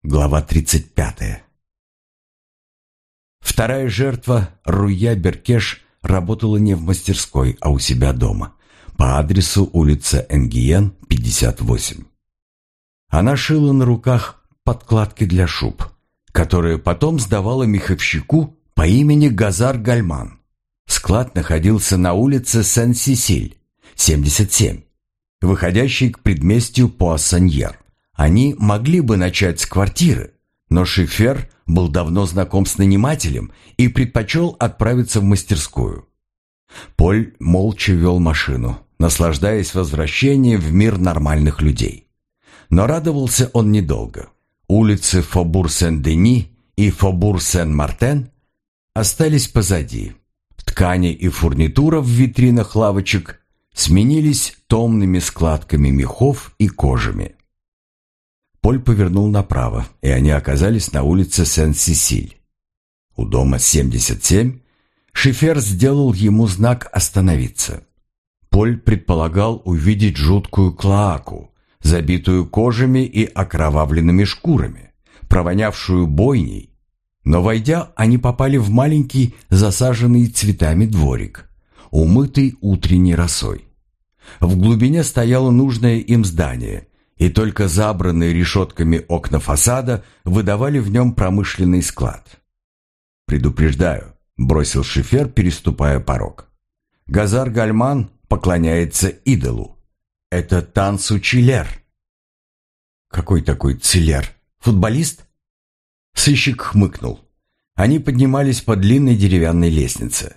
Глава 35. Вторая жертва, Руя Беркеш, работала не в мастерской, а у себя дома, по адресу улица Энгиен, 58. Она шила на руках подкладки для шуб, которые потом сдавала меховщику по имени Газар Гальман. Склад находился на улице Сен-Сесиль, 77, выходящей к предместью Пуассаньер. Они могли бы начать с квартиры, но Шифер был давно знаком с нанимателем и предпочел отправиться в мастерскую. Поль молча вел машину, наслаждаясь возвращением в мир нормальных людей. Но радовался он недолго. Улицы Фобур-Сен-Дени и Фобур-Сен-Мартен остались позади. Ткани и фурнитура в витринах лавочек сменились томными складками мехов и кожами. Поль повернул направо, и они оказались на улице Сен-Сесиль. У дома 77 Шифер сделал ему знак «Остановиться». Поль предполагал увидеть жуткую клоаку, забитую кожами и окровавленными шкурами, провонявшую бойней. Но, войдя, они попали в маленький, засаженный цветами дворик, умытый утренней росой. В глубине стояло нужное им здание, и только забранные решетками окна фасада выдавали в нем промышленный склад. «Предупреждаю», — бросил Шифер, переступая порог. «Газар Гальман поклоняется идолу. Это Тансу Чилер». «Какой такой Цилер? Футболист?» Сыщик хмыкнул. Они поднимались по длинной деревянной лестнице.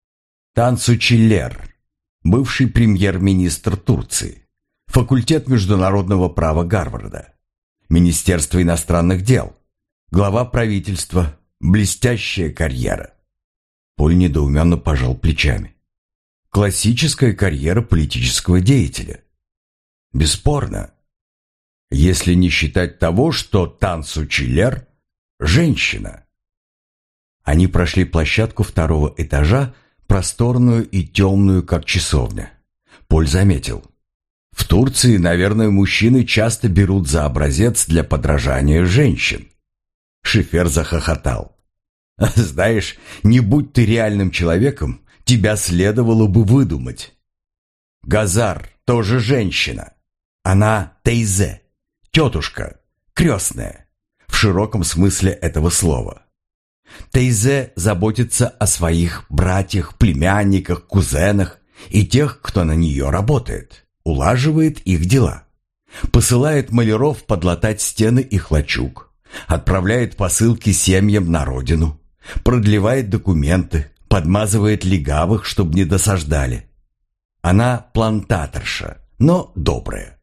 Тансу Чилер, бывший премьер-министр Турции. Факультет международного права Гарварда, Министерство иностранных дел, глава правительства, блестящая карьера. Поль недоуменно пожал плечами. Классическая карьера политического деятеля. Бесспорно. Если не считать того, что Тансу Чилер – женщина. Они прошли площадку второго этажа, просторную и темную, как часовня. Поль заметил. В Турции, наверное, мужчины часто берут за образец для подражания женщин. Шифер захохотал. «Знаешь, не будь ты реальным человеком, тебя следовало бы выдумать. Газар тоже женщина. Она тейзе, тетушка, крестная, в широком смысле этого слова. Тейзе заботится о своих братьях, племянниках, кузенах и тех, кто на нее работает. Улаживает их дела, посылает маляров подлатать стены их лачуг, отправляет посылки семьям на родину, продлевает документы, подмазывает легавых, чтобы не досаждали. Она плантаторша, но добрая.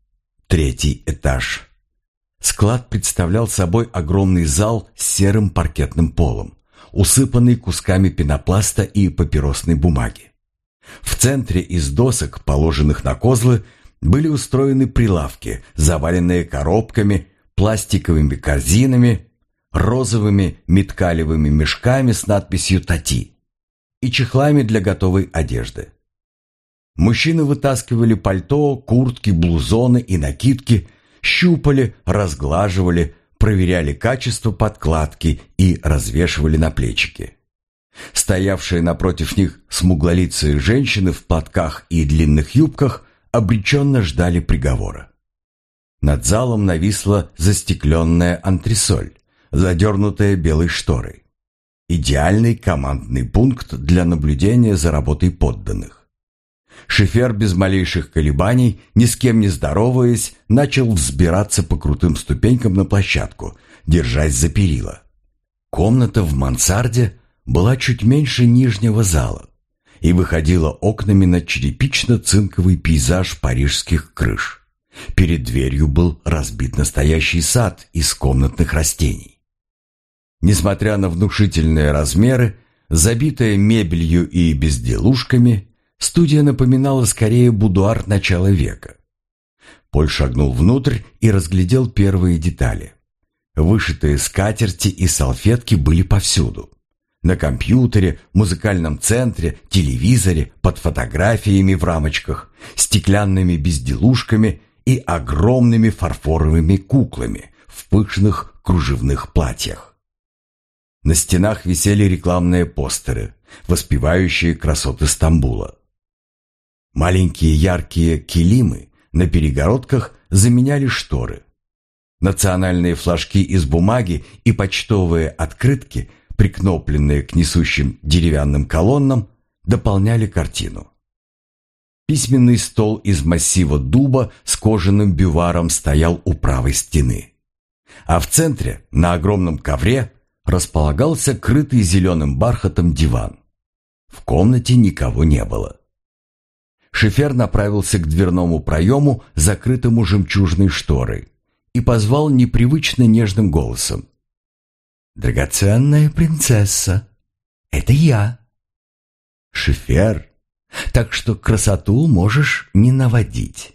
Третий этаж. Склад представлял собой огромный зал с серым паркетным полом, усыпанный кусками пенопласта и папиросной бумаги. В центре из досок, положенных на козлы, были устроены прилавки, заваленные коробками, пластиковыми корзинами, розовыми меткалевыми мешками с надписью «Тати» и чехлами для готовой одежды. Мужчины вытаскивали пальто, куртки, блузоны и накидки, щупали, разглаживали, проверяли качество подкладки и развешивали на плечики. Стоявшие напротив них смуглолицые женщины в платках и длинных юбках обреченно ждали приговора. Над залом нависла застекленная антресоль, задернутая белой шторой. Идеальный командный пункт для наблюдения за работой подданных. Шифер без малейших колебаний, ни с кем не здороваясь, начал взбираться по крутым ступенькам на площадку, держась за перила. Комната в мансарде была чуть меньше нижнего зала и выходила окнами на черепично-цинковый пейзаж парижских крыш. Перед дверью был разбит настоящий сад из комнатных растений. Несмотря на внушительные размеры, забитая мебелью и безделушками, студия напоминала скорее будуар начала века. Поль шагнул внутрь и разглядел первые детали. Вышитые скатерти и салфетки были повсюду. На компьютере, музыкальном центре, телевизоре, под фотографиями в рамочках, стеклянными безделушками и огромными фарфоровыми куклами в пышных кружевных платьях. На стенах висели рекламные постеры, воспевающие красоты Стамбула. Маленькие яркие килимы на перегородках заменяли шторы. Национальные флажки из бумаги и почтовые открытки, прикнопленные к несущим деревянным колоннам, дополняли картину. Письменный стол из массива дуба с кожаным бюваром стоял у правой стены. А в центре, на огромном ковре, располагался крытый зеленым бархатом диван. В комнате никого не было. Шофер направился к дверному проему, закрытому жемчужной шторой, и позвал непривычно нежным голосом. «Драгоценная принцесса, это я». «Шофер, так что красоту можешь не наводить».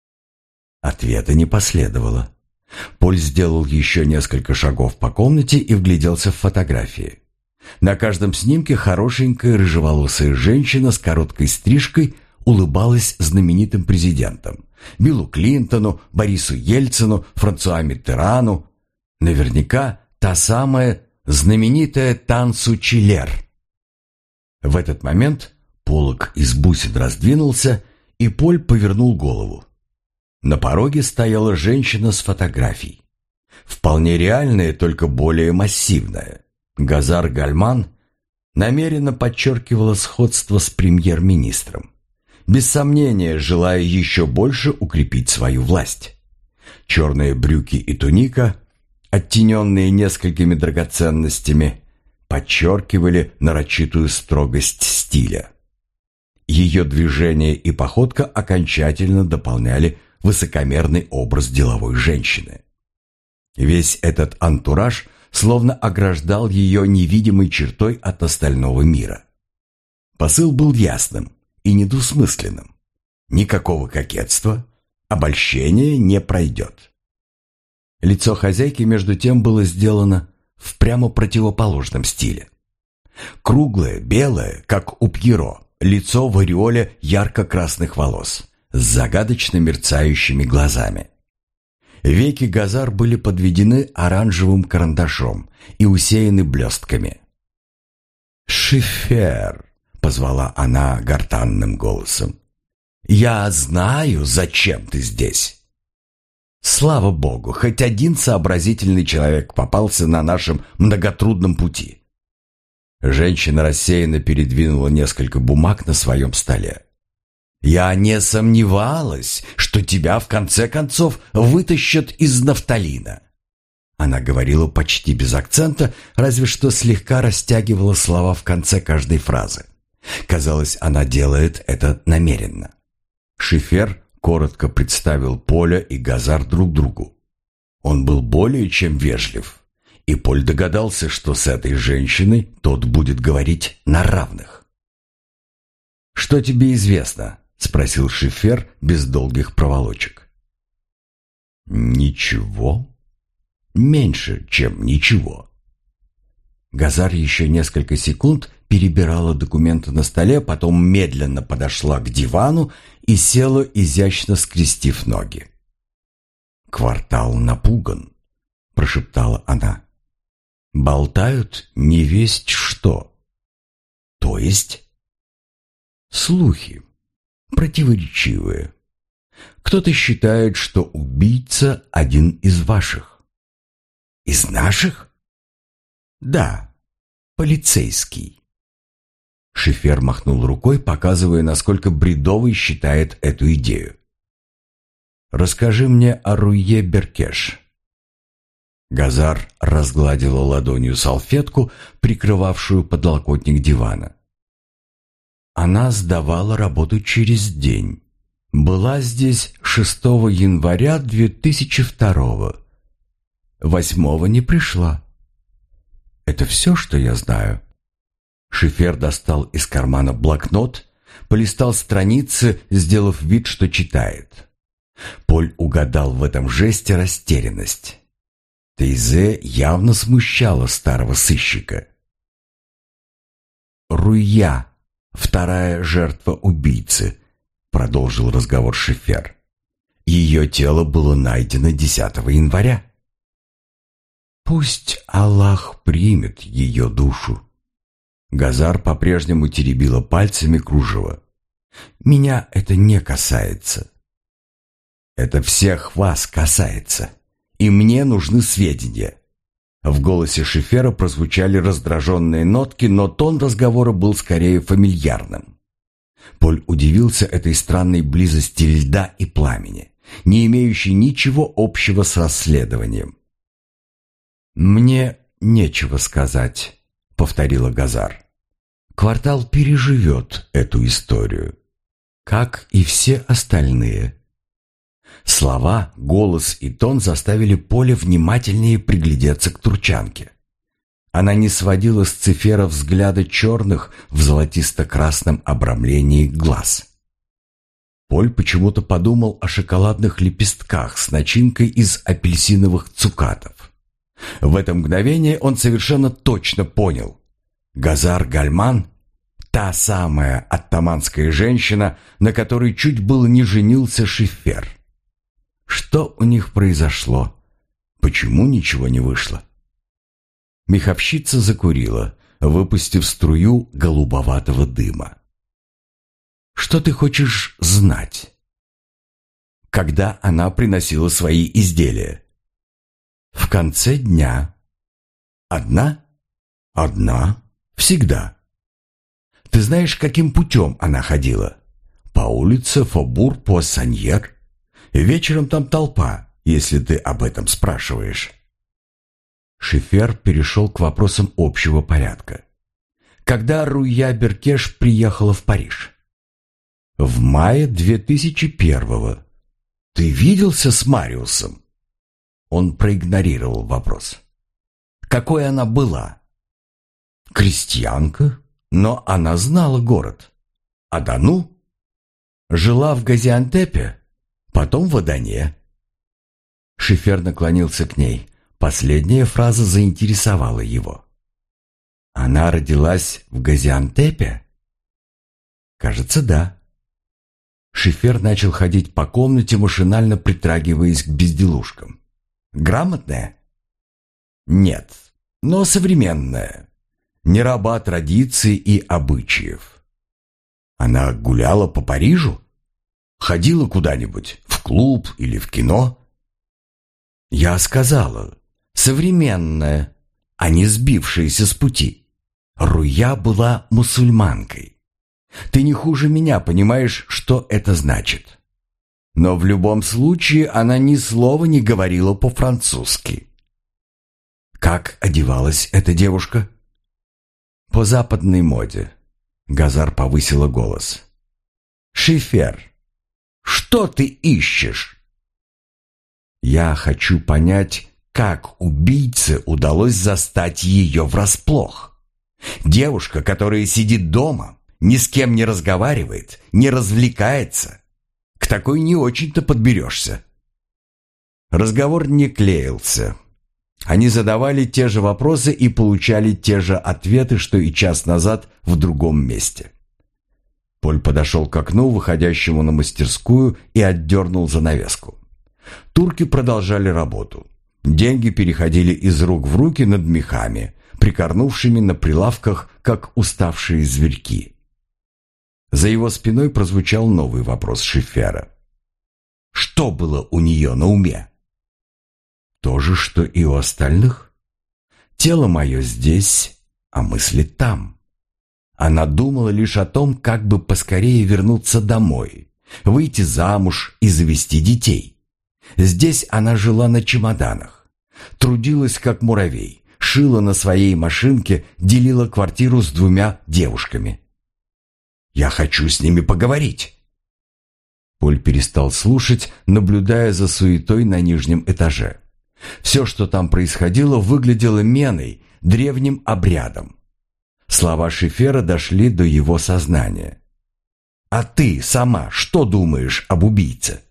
Ответа не последовало. Поль сделал еще несколько шагов по комнате и вгляделся в фотографии. На каждом снимке хорошенькая рыжеволосая женщина с короткой стрижкой улыбалась знаменитым президентам: Биллу Клинтону, Борису Ельцину, Франсуа Миттерану. Наверняка та самая знаменитая Тансу Чилер. В этот момент полог из бусин раздвинулся, и Поль повернул голову. На пороге стояла женщина с фотографией. Вполне реальная, только более массивная. Газар Гальман намеренно подчеркивала сходство с премьер-министром, без сомнения желая еще больше укрепить свою власть. Черные брюки и туника, оттененные несколькими драгоценностями, подчеркивали нарочитую строгость стиля. Ее движения и походка окончательно дополняли высокомерный образ деловой женщины. Весь этот антураж словно ограждал ее невидимой чертой от остального мира. Посыл был ясным и недвусмысленным. Никакого кокетства, обольщения не пройдет. Лицо хозяйки, между тем, было сделано в прямо противоположном стиле. Круглое, белое, как у Пьеро, лицо в ореоле ярко-красных волос, с загадочно мерцающими глазами. Веки Газар были подведены оранжевым карандашом и усеяны блестками. «Шофер!» — позвала она гортанным голосом. «Я знаю, зачем ты здесь!» Слава Богу, хоть один сообразительный человек попался на нашем многотрудном пути. Женщина рассеянно передвинула несколько бумаг на своем столе. «Я не сомневалась, что тебя в конце концов вытащат из нафталина». Она говорила почти без акцента, разве что слегка растягивала слова в конце каждой фразы. Казалось, она делает это намеренно. Шофер коротко представил Поля и Газар друг другу. Он был более чем вежлив, и Поль догадался, что с этой женщиной тот будет говорить на равных. «Что тебе известно?» — спросил Шофер без долгих проволочек. «Ничего. Меньше, чем ничего». Газар еще несколько секунд перебирала документы на столе, потом медленно подошла к дивану и села, изящно скрестив ноги. «Квартал напуган», — прошептала она. «Болтают невесть что». «То есть?» «Слухи. Противоречивые. Кто-то считает, что убийца один из ваших». «Из наших?» «Да, полицейский». Шофер махнул рукой, показывая, насколько бредовой считает эту идею. «Расскажи мне о Руе Беркеш». Газар разгладила ладонью салфетку, прикрывавшую подлокотник дивана. Она сдавала работу через день. Была здесь 6 января 2002-го. 8-го не пришла. Это все, что я знаю. Шофер достал из кармана блокнот, полистал страницы, сделав вид, что читает. Поль угадал в этом жесте растерянность. Тейзе явно смущала старого сыщика. «Руя, вторая жертва убийцы», — продолжил разговор Шофер. Ее тело было найдено 10 января. Пусть Аллах примет ее душу. Газар по-прежнему теребила пальцами кружево. Меня это не касается. Это всех вас касается. И мне нужны сведения. В голосе Шефера прозвучали раздраженные нотки, но тон разговора был скорее фамильярным. Поль удивился этой странной близости льда и пламени, не имеющей ничего общего с расследованием. «Мне нечего сказать», — повторила Газар. «Квартал переживет эту историю, как и все остальные». Слова, голос и тон заставили Поля внимательнее приглядеться к турчанке. Она не сводила с Цифера взгляда черных в золотисто-красном обрамлении глаз. Поль почему-то подумал о шоколадных лепестках с начинкой из апельсиновых цукатов. В это мгновение он совершенно точно понял. Газар Гальман — та самая оттаманская женщина, на которой чуть было не женился Шефер. Что у них произошло? Почему ничего не вышло? Меховщица закурила, выпустив струю голубоватого дыма. «Что ты хочешь знать?» Когда она приносила свои изделия? «В конце дня». «Одна?» «Одна. Всегда». «Ты знаешь, каким путем она ходила?» «По улице Фобур-Пуассаньер. Вечером там толпа, если ты об этом спрашиваешь». Шефер перешел к вопросам общего порядка. Когда Руя Беркеш приехала в Париж? В мае 2001-го. Ты виделся с Мариусом? Он проигнорировал вопрос. Какой она была? Крестьянка, но она знала город. Адану? Жила в Газиантепе, потом в Адане. Шефер наклонился к ней. Последняя фраза заинтересовала его. Она родилась в Газиантепе? Кажется, да. Шефер начал ходить по комнате, машинально притрагиваясь к безделушкам. Грамотная? Нет, но современная. Не раба традиций и обычаев. Она гуляла по Парижу? Ходила куда-нибудь, в клуб или в кино? Я сказала, современная, а не сбившаяся с пути. Руя была мусульманкой. Ты не хуже меня понимаешь, что это значит. Но в любом случае она ни слова не говорила по-французски. Как одевалась эта девушка? По западной моде. Газар повысила голос. Шефер, что ты ищешь? Я хочу понять, как убийце удалось застать ее врасплох. Девушка, которая сидит дома, ни с кем не разговаривает, не развлекается. К такой не очень-то подберешься. Разговор не клеился. Они задавали те же вопросы и получали те же ответы, что и час назад в другом месте. Поль подошел к окну, выходящему на мастерскую, и отдернул занавеску. Турки продолжали работу. Деньги переходили из рук в руки над мехами, прикорнувшими на прилавках, как уставшие зверьки. За его спиной прозвучал новый вопрос Шефера. Что было у нее на уме? То же, что и у остальных. Тело мое здесь, а мысли там. Она думала лишь о том, как бы поскорее вернуться домой, выйти замуж и завести детей. Здесь она жила на чемоданах, трудилась как муравей, шила на своей машинке, делила квартиру с 2 девушками. «Я хочу с ними поговорить». Поль перестал слушать, наблюдая за суетой на нижнем этаже. Все, что там происходило, выглядело меной, древним обрядом. Слова Шефера дошли до его сознания. «А ты сама что думаешь об убийце?»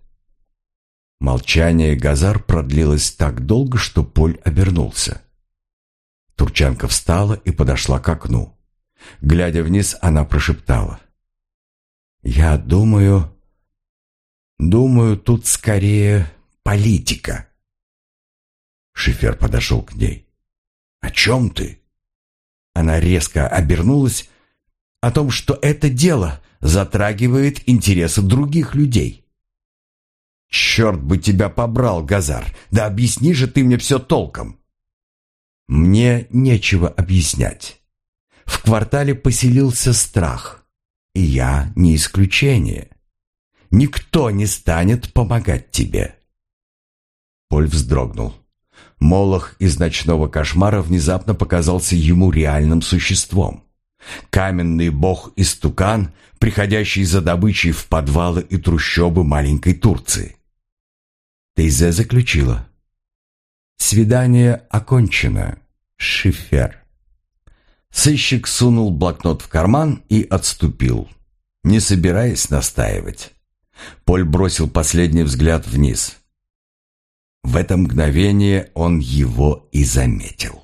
Молчание Газар продлилось так долго, что Поль обернулся. Турчанка встала и подошла к окну. Глядя вниз, она прошептала. «Я думаю, Думаю, тут скорее политика. Шифер подошел к ней. «О чем ты?» Она резко обернулась. «О том, что это дело затрагивает интересы других людей». «Черт бы тебя побрал, Газар! Да объясни же ты мне все толком!» «Мне нечего объяснять. В квартале поселился страх, и я не исключение. Никто не станет помогать тебе». Поль вздрогнул. Молох из «Ночного кошмара» внезапно показался ему реальным существом. Каменный бог-истукан, приходящий за добычей в подвалы и трущобы маленькой Турции. Тейзе заключила: «Свидание окончено, Шифер». Сыщик сунул блокнот в карман и отступил, не собираясь настаивать. Поль бросил последний взгляд вниз. В это мгновение он его и заметил.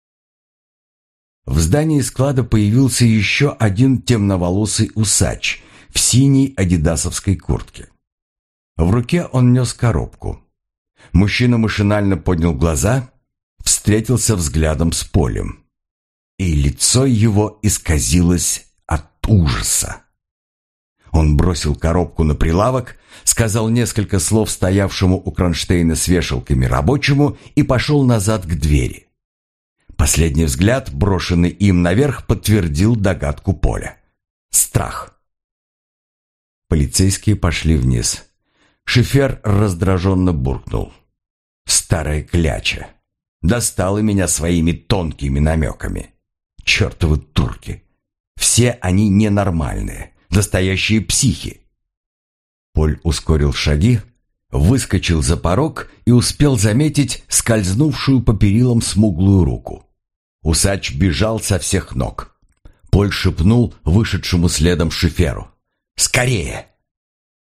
В здании склада появился еще один темноволосый усач в синей адидасовской куртке. В руке он нес коробку. Мужчина машинально поднял глаза, встретился взглядом с Полем, и лицо его исказилось от ужаса. Он бросил коробку на прилавок, сказал несколько слов стоявшему у кронштейна с вешалками рабочему и пошел назад к двери. Последний взгляд, брошенный им наверх, подтвердил догадку Поля. Страх. Полицейские пошли вниз. Шифер раздраженно буркнул: «Старая кляча! Достала меня своими тонкими намеками! Чертовы турки! Все они ненормальные! Настоящие психи!» Поль ускорил шаги, выскочил за порог и успел заметить скользнувшую по перилам смуглую руку. Усач бежал со всех ног. Поль шепнул вышедшему следом Шиферу: «Скорее!»